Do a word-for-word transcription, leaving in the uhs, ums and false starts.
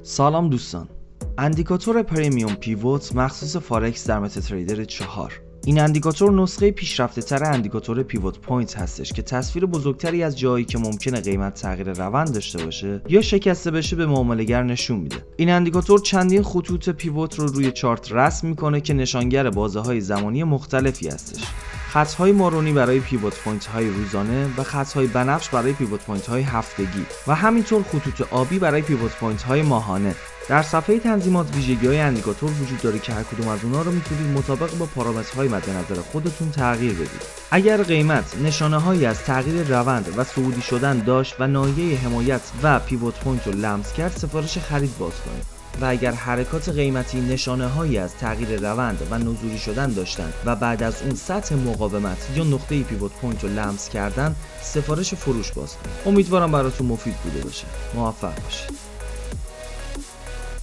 سلام دوستان. اندیکاتور پریمیوم پیوت مخصوص فارکس در متاتریدر چهار. این اندیکاتور نسخه پیشرفته تر اندیکاتور پیوت پوینت هستش که تصویر بزرگتری از جایی که ممکنه قیمت تغییر روند داشته باشه یا شکسته بشه به معامله‌گر نشون میده. این اندیکاتور چندین خطوط پیوت رو روی چارت رسم میکنه که نشانگر بازه‌های زمانی مختلفی هستش. خط‌های مارونی برای پیوت پوینت‌های روزانه و خط‌های بنفش برای پیوت پوینت‌های هفتگی و همینطور خطوط آبی برای پیوت پوینت‌های ماهانه. در صفحه تنظیمات ویژگی‌های اندیکاتور وجود داره که هر کدوم از اونها رو میتونید مطابق با پارامترهای مد نظر خودتون تغییر بدید. اگر قیمت نشانه‌هایی از تغییر روند و صعودی شدن داشت و ناحیه حمایت و پیوت پوینت رو لمس کرد، سفارش خرید باز کنید. و اگر حرکات قیمتی نشانه‌هایی از تغییر روند و نزولی شدن داشتند و بعد از اون سطح مقاومت یا نقطه پیوت پوینت رو لمس کردن، سفارش فروش باز کنید. امیدوارم براتون مفید بوده باشه. موفق باشید.